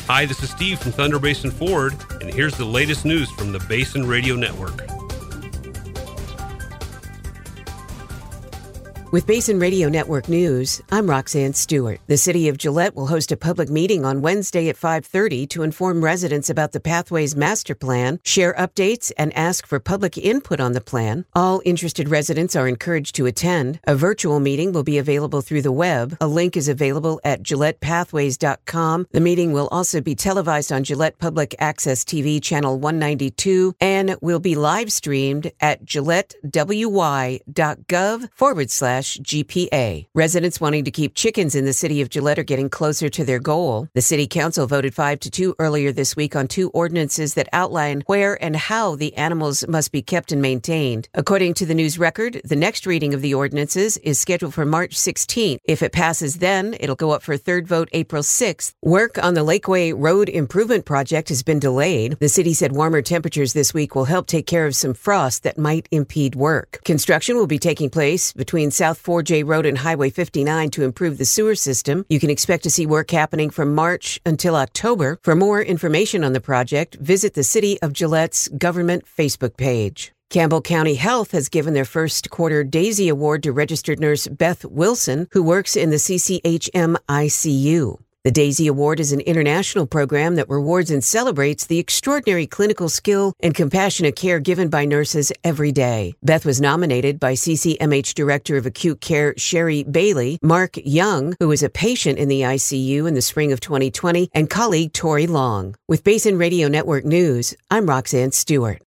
Hi, this is Steve from Thunder Basin Ford, and here's the latest news from the Basin Radio Network. With Basin Radio Network News, I'm Roxanne Stewart. The City of Gillette will host a public meeting on Wednesday at 5:30 to inform residents about the Pathways Master Plan, share updates, and ask for public input on the plan. All interested residents are encouraged to attend. A virtual meeting will be available through the web. A link is available at GillettePathways.com. The meeting will also be televised on Gillette Public Access TV Channel 192 and will be live streamed at GilletteWY.gov/GPA. Residents wanting to keep chickens in the city of Gillette are getting closer to their goal. The city council voted 5-2 earlier this week on 2 ordinances that outline where and how the animals must be kept and maintained. According to the News Record, the next reading of the ordinances is scheduled for March 16th. If it passes then, it'll go up for a third vote April 6th. Work on the Lakeway Road Improvement Project has been delayed. The city said warmer temperatures this week will help take care of some frost that might impede work. Construction will be taking place between South 4J Road and Highway 59 to improve the sewer system. You can expect to see work happening from March until October. For more information on the project, visit the City of Gillette's government Facebook page. Campbell County Health has given their first quarter Daisy Award to registered nurse Beth Wilson, who works in the CCHM ICU. The Daisy Award is an international program that rewards and celebrates the extraordinary clinical skill and compassionate care given by nurses every day. Beth was nominated by CCMH Director of Acute Care Sherry Bailey, Mark Young, who was a patient in the ICU in the spring of 2020, and colleague Tori Long. With Basin Radio Network News, I'm Roxanne Stewart.